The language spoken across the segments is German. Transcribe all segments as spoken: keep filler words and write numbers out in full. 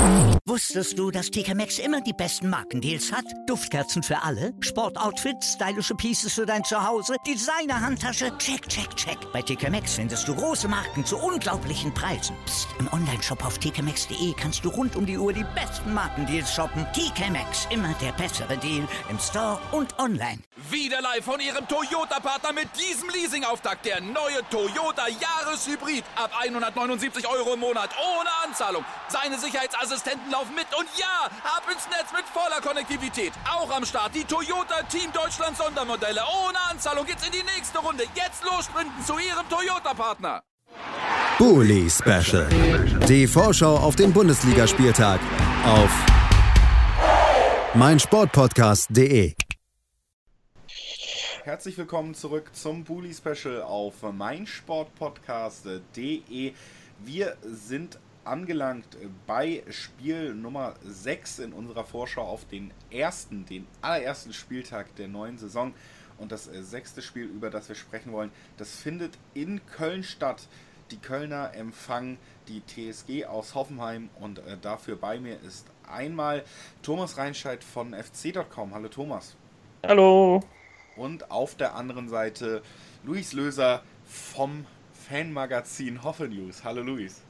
Wusstest du, dass T K Maxx immer die besten Markendeals hat? Duftkerzen für alle, Sportoutfits, stylische Pieces für dein Zuhause, Designer-Handtasche, check, check, check. Bei T K Maxx findest du große Marken zu unglaublichen Preisen. Psst. Im Onlineshop auf t k maxx punkt d e kannst du rund um die Uhr die besten Markendeals shoppen. T K Maxx, immer der bessere Deal im Store und online. Wieder live von Ihrem Toyota-Partner mit diesem Leasing-Auftakt. Der neue Toyota Jahreshybrid. Ab hundertneunundsiebzig Euro im Monat. Ohne Anzahlung. Seine Sicherheitsassistenten laufen mit. Und ja, ab ins Netz mit voller Konnektivität. Auch am Start die Toyota Team Deutschland Sondermodelle. Ohne Anzahlung geht's in die nächste Runde. Jetzt los sprinten zu Ihrem Toyota-Partner. Bully Special. Die Vorschau auf den Bundesligaspieltag auf meinsportpodcast punkt de. Herzlich willkommen zurück zum Bully Special auf meinsportpodcast punkt de. Wir sind angelangt bei Spiel Nummer sechs in unserer Vorschau auf den ersten, den allerersten Spieltag der neuen Saison. Und das sechste Spiel, über das wir sprechen wollen, das findet in Köln statt. Die Kölner empfangen die T S G aus Hoffenheim und äh, dafür bei mir ist einmal Thomas Reinscheid von f c punkt com. Hallo Thomas. Hallo. Und auf der anderen Seite Luis Löser vom Fanmagazin Hoffe News. Hallo Luis.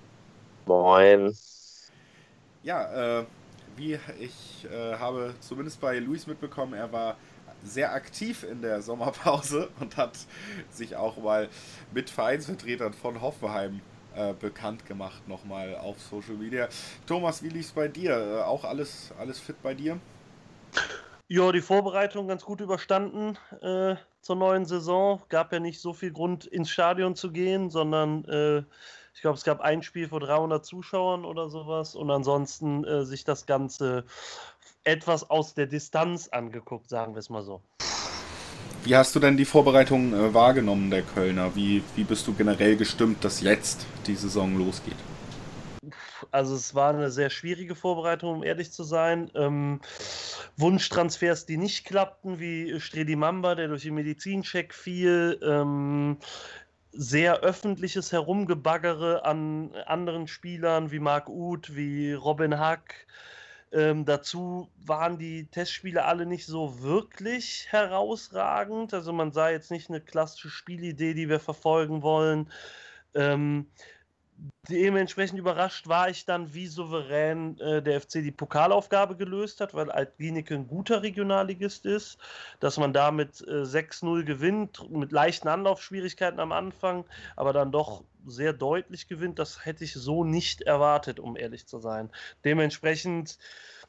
Moin. Ja, äh, wie ich äh, habe zumindest bei Luis mitbekommen, er war sehr aktiv in der Sommerpause und hat sich auch mal mit Vereinsvertretern von Hoffenheim äh, bekannt gemacht, nochmal auf Social Media. Thomas, wie lief's bei dir? Äh, auch alles, alles fit bei dir? Ja, die Vorbereitung ganz gut überstanden äh, zur neuen Saison. Gab ja nicht so viel Grund, ins Stadion zu gehen, sondern äh, ich glaube, es gab ein Spiel vor dreihundert Zuschauern oder sowas und ansonsten äh, sich das Ganze etwas aus der Distanz angeguckt, sagen wir es mal so. Wie hast du denn die Vorbereitung äh, wahrgenommen, der Kölner? Wie, wie bist du generell gestimmt, dass jetzt die Saison losgeht? Also es war eine sehr schwierige Vorbereitung, um ehrlich zu sein. Ähm, Wunschtransfers, die nicht klappten, wie Stredi Mamba, der durch den Medizincheck fiel. Ähm, sehr öffentliches Herumgebaggere an anderen Spielern wie Marc Uth, wie Robin Hack. Ähm, dazu waren die Testspiele alle nicht so wirklich herausragend. Also man sah jetzt nicht eine klassische Spielidee, die wir verfolgen wollen. Ähm, dementsprechend überrascht war ich dann, wie souverän äh, der F C die Pokalaufgabe gelöst hat, weil Alt-Glinicke ein guter Regionalligist ist, dass man damit äh, sechs null gewinnt, mit leichten Anlaufschwierigkeiten am Anfang, aber dann doch sehr deutlich gewinnt. Das hätte ich so nicht erwartet, um ehrlich zu sein. Dementsprechend,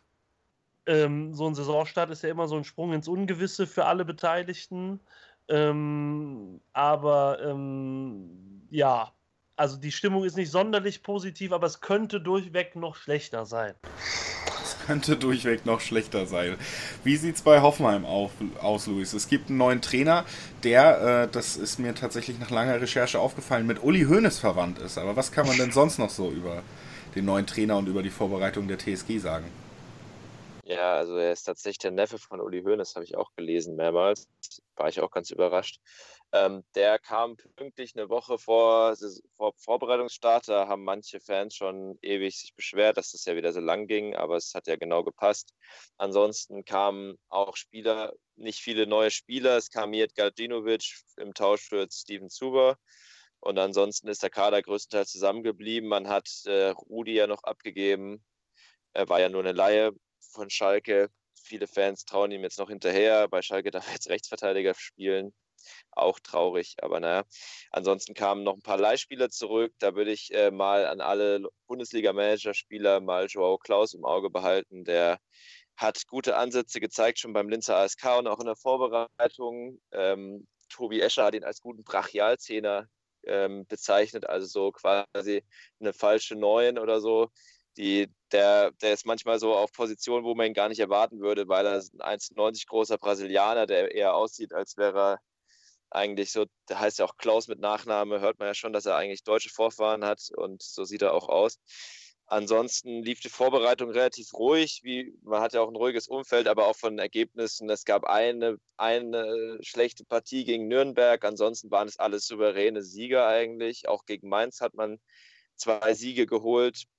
ähm, so ein Saisonstart ist ja immer so ein Sprung ins Ungewisse für alle Beteiligten. Ähm, aber ähm, ja, also die Stimmung ist nicht sonderlich positiv, aber es könnte durchweg noch schlechter sein. Es könnte durchweg noch schlechter sein. Wie sieht es bei Hoffenheim auf, aus, Luis? Es gibt einen neuen Trainer, der, äh, das ist mir tatsächlich nach langer Recherche aufgefallen, mit Uli Hoeneß verwandt ist. Aber was kann man denn sonst noch so über den neuen Trainer und über die Vorbereitung der T S G sagen? Ja, also er ist tatsächlich der Neffe von Uli Hoeneß, habe ich auch gelesen mehrmals. War ich auch ganz überrascht. Ähm, der kam pünktlich eine Woche vor, vor Vorbereitungsstart. Da haben manche Fans schon ewig sich beschwert, dass das ja wieder so lang ging, aber es hat ja genau gepasst. Ansonsten kamen auch Spieler, nicht viele neue Spieler. Es kam Mijat Gajdinovic im Tausch für Steven Zuber. Und ansonsten ist der Kader größtenteils zusammengeblieben. Man hat äh, Rudi ja noch abgegeben. Er war ja nur eine Leihe von Schalke. Viele Fans trauen ihm jetzt noch hinterher. Bei Schalke darf er jetzt Rechtsverteidiger spielen. Auch traurig, aber naja. Ansonsten kamen noch ein paar Leihspieler zurück. Da würde ich äh, mal an alle Bundesliga-Manager-Spieler mal Joao Klaus im Auge behalten. Der hat gute Ansätze gezeigt, schon beim Linzer A S K und auch in der Vorbereitung. Ähm, Tobi Escher hat ihn als guten Brachialzehner ähm, bezeichnet, also so quasi eine falsche Neun oder so. Die, der, der ist manchmal so auf Position, wo man ihn gar nicht erwarten würde, weil er ein eins neunzig großer Brasilianer, der eher aussieht, als wäre er eigentlich so, der heißt ja auch Klaus mit Nachname, hört man ja schon, dass er eigentlich deutsche Vorfahren hat und so sieht er auch aus. Ansonsten lief die Vorbereitung relativ ruhig, wie, man hat ja auch ein ruhiges Umfeld, aber auch von den Ergebnissen. Es gab eine, eine schlechte Partie gegen Nürnberg, ansonsten waren es alles souveräne Sieger eigentlich. Auch gegen Mainz hat man zwei Siege geholt.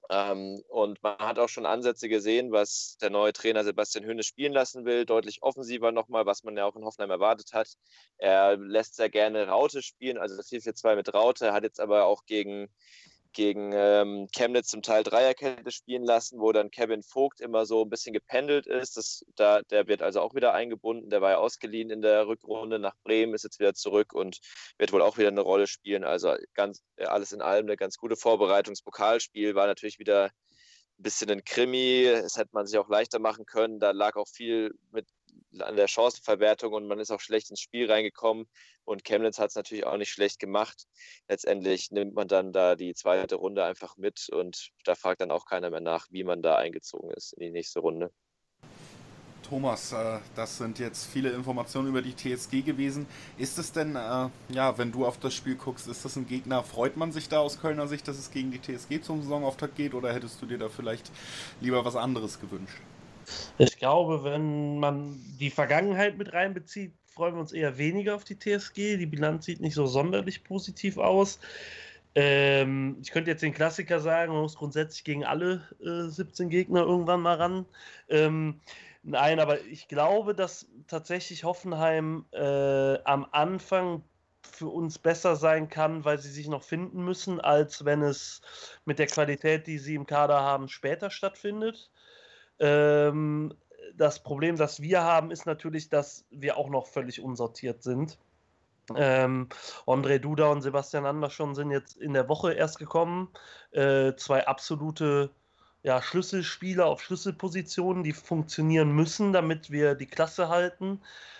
Ähm, und man hat auch schon Ansätze gesehen, was der neue Trainer Sebastian Hoeneß spielen lassen will, deutlich offensiver nochmal, was man ja auch in Hoffenheim erwartet hat. Er lässt sehr gerne Raute spielen, also das vier vier zwei mit Raute, hat jetzt aber auch gegen, gegen ähm, Chemnitz zum Teil Dreierkette spielen lassen, wo dann Kevin Vogt immer so ein bisschen gependelt ist. Das, da, der wird also auch wieder eingebunden, der war ja ausgeliehen in der Rückrunde nach Bremen, ist jetzt wieder zurück und wird wohl auch wieder eine Rolle spielen. Also ganz alles in allem eine ganz gute Vorbereitung. Das Pokalspiel war natürlich wieder ein bisschen ein Krimi, das hätte man sich auch leichter machen können, da lag auch viel mit an der Chancenverwertung und man ist auch schlecht ins Spiel reingekommen und Chemnitz hat es natürlich auch nicht schlecht gemacht. Letztendlich nimmt man dann da die zweite Runde einfach mit und da fragt dann auch keiner mehr nach, wie man da eingezogen ist in die nächste Runde. Thomas, äh, das sind jetzt viele Informationen über die T S G gewesen. Ist es denn, äh, ja, wenn du auf das Spiel guckst, ist das ein Gegner, freut man sich da aus Kölner Sicht, dass es gegen die T S G zum Saisonauftakt geht oder hättest du dir da vielleicht lieber was anderes gewünscht? Ich glaube, wenn man die Vergangenheit mit reinbezieht, freuen wir uns eher weniger auf die T S G. Die Bilanz sieht nicht so sonderlich positiv aus. Ähm, ich könnte jetzt den Klassiker sagen, man muss grundsätzlich gegen alle äh, siebzehn Gegner irgendwann mal ran. Ähm, nein, aber ich glaube, dass tatsächlich Hoffenheim äh, am Anfang für uns besser sein kann, weil sie sich noch finden müssen, als wenn es mit der Qualität, die sie im Kader haben, später stattfindet. Ähm, das Problem, das wir haben, ist natürlich, dass wir auch noch völlig unsortiert sind. Ähm, Ondrej Duda und Sebastian Andersson sind jetzt in der Woche erst gekommen. Äh, zwei absolute ja, Schlüsselspieler auf Schlüsselpositionen, die funktionieren müssen, damit wir die Klasse halten.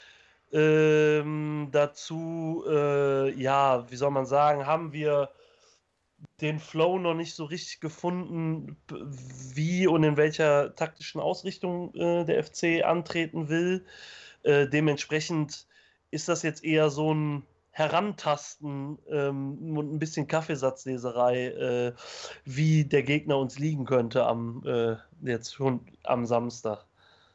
Ähm, dazu, äh, ja, wie soll man sagen, haben wir den Flow noch nicht so richtig gefunden, wie und in welcher taktischen Ausrichtung äh, der F C antreten will. Äh, dementsprechend ist das jetzt eher so ein Herantasten ähm, und ein bisschen Kaffeesatzleserei, äh, wie der Gegner uns liegen könnte am, äh, jetzt schon am Samstag.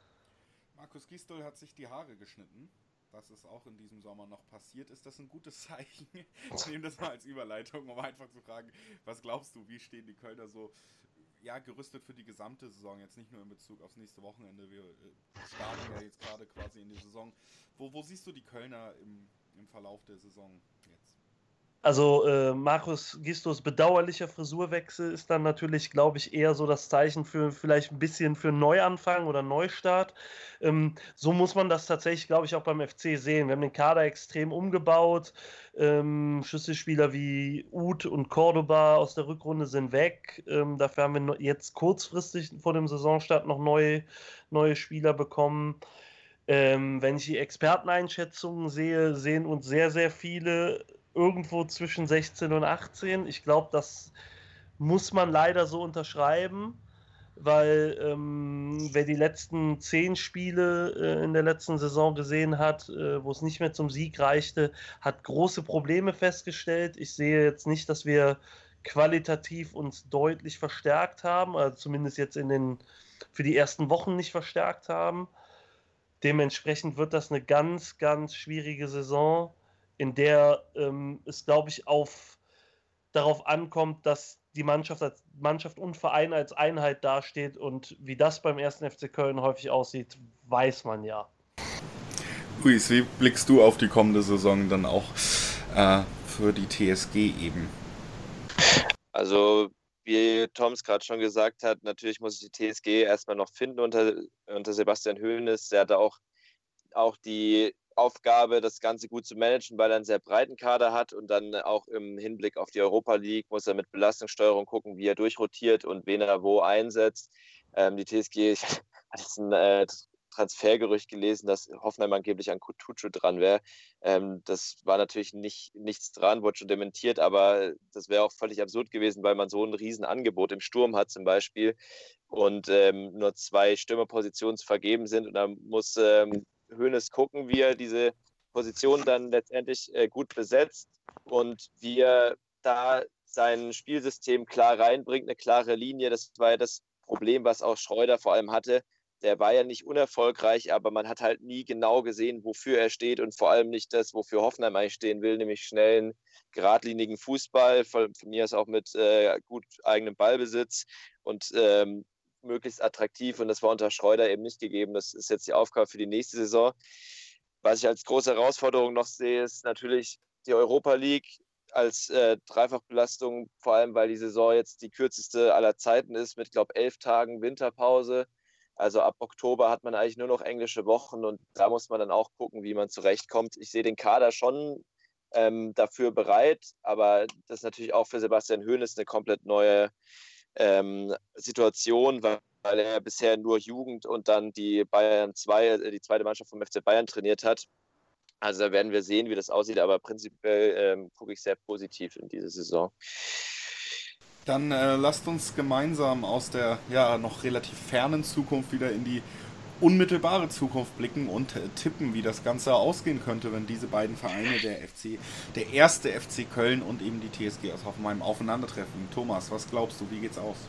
Markus Gisdol hat sich die Haare geschnitten. Das ist auch in diesem Sommer noch passiert. Ist das ein gutes Zeichen? Ich nehme das mal als Überleitung, um einfach zu fragen, was glaubst du, wie stehen die Kölner so ja, gerüstet für die gesamte Saison, jetzt nicht nur in Bezug aufs nächste Wochenende. Wir starten ja jetzt gerade quasi in die Saison. Wo, wo siehst du die Kölner im, im Verlauf der Saison jetzt? Also äh, Markus Gisdol's bedauerlicher Frisurwechsel ist dann natürlich, glaube ich, eher so das Zeichen für vielleicht ein bisschen für einen Neuanfang oder Neustart. Ähm, so muss man das tatsächlich, glaube ich, auch beim F C sehen. Wir haben den Kader extrem umgebaut. Ähm, Schlüsselspieler wie Uth und Cordoba aus der Rückrunde sind weg. Ähm, dafür haben wir jetzt kurzfristig vor dem Saisonstart noch neue, neue Spieler bekommen. Ähm, wenn ich die Experteneinschätzungen sehe, sehen uns sehr, sehr viele irgendwo zwischen sechzehn und achtzehn. Ich glaube, das muss man leider so unterschreiben, weil ähm, wer die letzten zehn Spiele äh, in der letzten Saison gesehen hat, äh, wo es nicht mehr zum Sieg reichte, hat große Probleme festgestellt. Ich sehe jetzt nicht, dass wir qualitativ uns deutlich verstärkt haben, also zumindest jetzt in den für die ersten Wochen nicht verstärkt haben. Dementsprechend wird das eine ganz, ganz schwierige Saison, in der ähm, es, glaube ich, auf, darauf ankommt, dass die Mannschaft als Mannschaft und Verein als Einheit dasteht und wie das beim ersten F C Köln häufig aussieht, weiß man ja. Luis, wie blickst du auf die kommende Saison dann auch äh, für die T S G eben? Also wie Toms gerade schon gesagt hat, natürlich muss sich die T S G erstmal noch finden unter, unter Sebastian Hoeneß. Der hatte auch, auch die Aufgabe, das Ganze gut zu managen, weil er einen sehr breiten Kader hat und dann auch im Hinblick auf die Europa League muss er mit Belastungssteuerung gucken, wie er durchrotiert und wen er wo einsetzt. Ähm, die T S G hat jetzt ein äh, Transfergerücht gelesen, dass Hoffenheim angeblich an Kutucu dran wäre. Ähm, das war natürlich nicht, nichts dran, wurde schon dementiert, aber das wäre auch völlig absurd gewesen, weil man so ein Riesenangebot im Sturm hat zum Beispiel und ähm, nur zwei Stürmerpositionen zu vergeben sind und dann muss ähm, Hoeneß gucken, wie er diese Position dann letztendlich äh, gut besetzt und wie er da sein Spielsystem klar reinbringt, eine klare Linie. Das war ja das Problem, was auch Schreuder vor allem hatte, der war ja nicht unerfolgreich, aber man hat halt nie genau gesehen, wofür er steht und vor allem nicht das, wofür Hoffenheim eigentlich stehen will, nämlich schnellen, geradlinigen Fußball, von, von mir aus auch mit äh, gut eigenem Ballbesitz und ähm, möglichst attraktiv, und das war unter Schreuder eben nicht gegeben. Das ist jetzt die Aufgabe für die nächste Saison. Was ich als große Herausforderung noch sehe, ist natürlich die Europa League als äh, Dreifachbelastung, vor allem weil die Saison jetzt die kürzeste aller Zeiten ist mit, glaube ich, elf Tagen Winterpause. Also ab Oktober hat man eigentlich nur noch englische Wochen und da muss man dann auch gucken, wie man zurechtkommt. Ich sehe den Kader schon ähm, dafür bereit, aber das ist natürlich auch für Sebastian Hoeneß eine komplett neue ähm, Situation, weil, weil er bisher nur Jugend und dann die Bayern zwei, die zweite Mannschaft vom F C Bayern trainiert hat. Also da werden wir sehen, wie das aussieht, aber prinzipiell ähm, gucke ich sehr positiv in diese Saison. Dann äh, lasst uns gemeinsam aus der ja noch relativ fernen Zukunft wieder in die unmittelbare Zukunft blicken und äh, tippen, wie das Ganze ausgehen könnte, wenn diese beiden Vereine, der F C, der erste F C Köln und eben die T S G aus Hoffenheim, aufeinandertreffen. Thomas, was glaubst du, wie geht's aus?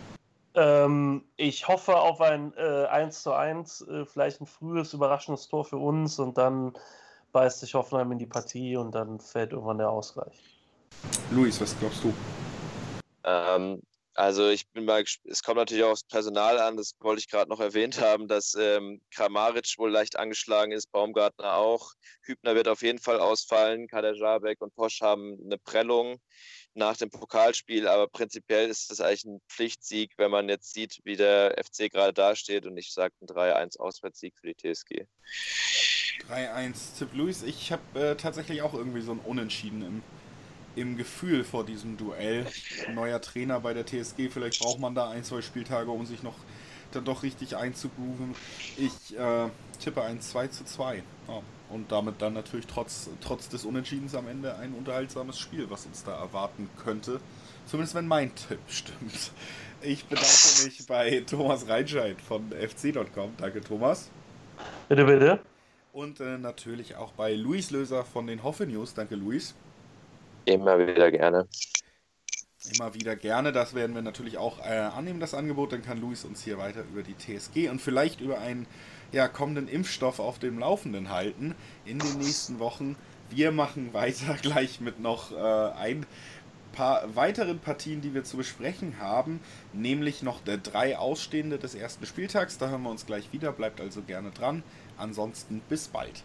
Ähm, ich hoffe auf ein äh, eins zu eins, äh, vielleicht ein frühes, überraschendes Tor für uns und dann beißt sich Hoffenheim in die Partie und dann fällt irgendwann der Ausgleich. Luis, was glaubst du? Ähm, also ich bin mal, es kommt natürlich auch aufs Personal an, das wollte ich gerade noch erwähnt haben, dass ähm, Kramaric wohl leicht angeschlagen ist, Baumgartner auch, Hübner wird auf jeden Fall ausfallen, Kader Jabek und Posch haben eine Prellung nach dem Pokalspiel, aber prinzipiell ist das eigentlich ein Pflichtsieg, wenn man jetzt sieht, wie der F C gerade dasteht, und ich sage ein drei eins Auswärtssieg für die T S G. drei eins Tipp Luis, ich habe äh, tatsächlich auch irgendwie so ein Unentschieden im im Gefühl vor diesem Duell. Neuer Trainer bei der T S G, vielleicht braucht man da ein, zwei Spieltage, um sich noch dann doch richtig einzugrooven. Ich äh, tippe ein zwei zu zwei. Ja, und damit dann natürlich trotz, trotz des Unentschiedens am Ende ein unterhaltsames Spiel, was uns da erwarten könnte. Zumindest wenn mein Tipp stimmt. Ich bedanke mich bei Thomas Reinscheid von F C Punkt com. Danke, Thomas. Bitte, bitte. Und äh, natürlich auch bei Luis Löser von den Hoffe News. Danke, Luis. Immer wieder gerne. Immer wieder gerne. Das werden wir natürlich auch äh, annehmen, das Angebot. Dann kann Luis uns hier weiter über die T S G und vielleicht über einen ja, kommenden Impfstoff auf dem Laufenden halten in den nächsten Wochen. Wir machen weiter gleich mit noch äh, ein paar weiteren Partien, die wir zu besprechen haben. Nämlich noch der drei Ausstehende des ersten Spieltags. Da hören wir uns gleich wieder. Bleibt also gerne dran. Ansonsten bis bald.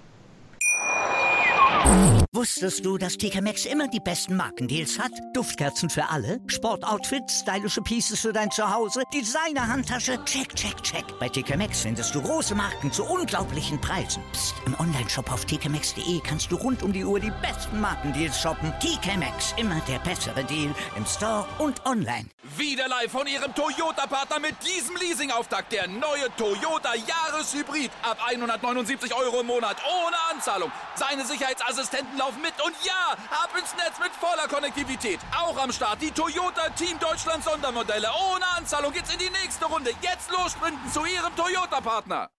Wusstest du, dass T K Maxx immer die besten Markendeals hat? Duftkerzen für alle, Sportoutfits, stylische Pieces für dein Zuhause, Designer-Handtasche, check, check, check. Bei T K Maxx findest du große Marken zu unglaublichen Preisen. Psst. Im Onlineshop auf t k maxx punkt d e kannst du rund um die Uhr die besten Markendeals shoppen. T K Maxx, immer der bessere Deal im Store und online. Wieder live von Ihrem Toyota-Partner mit diesem Leasing-Auftakt. Der neue Toyota Jahreshybrid. Ab hundertneunundsiebzig Euro im Monat ohne Anzahlung. Seine Sicherheitsassistenten laufen mit und ja, ab ins Netz mit voller Konnektivität. Auch am Start die Toyota Team Deutschland Sondermodelle. Ohne Anzahlung geht's in die nächste Runde. Jetzt los sprinten zu Ihrem Toyota-Partner.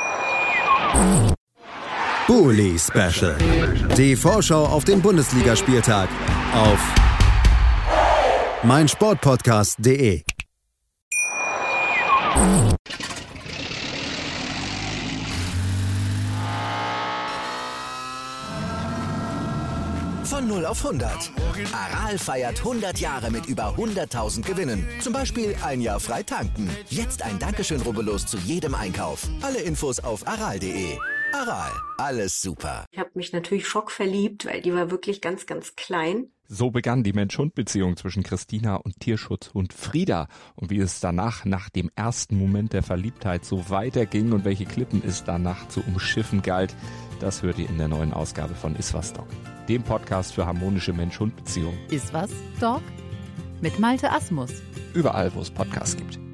Bully Special. Die Vorschau auf den Bundesligaspieltag auf meinsportpodcast punkt de. Von null auf hundert. Aral feiert hundert Jahre mit über hunderttausend Gewinnen. Zum Beispiel ein Jahr frei tanken. Jetzt ein Dankeschön, rubbellos zu jedem Einkauf. Alle Infos auf aral punkt de. Aral, alles super. Ich habe mich natürlich schockverliebt, weil die war wirklich ganz, ganz klein. So begann die Mensch-Hund-Beziehung zwischen Christina und Tierschutzhund Frieda. Und wie es danach, nach dem ersten Moment der Verliebtheit, so weiterging und welche Klippen es danach zu umschiffen galt, das hört ihr in der neuen Ausgabe von Iswas Dog, dem Podcast für harmonische Mensch-Hund-Beziehungen. Iswas Dog? Mit Malte Asmus. Überall, wo es Podcasts gibt.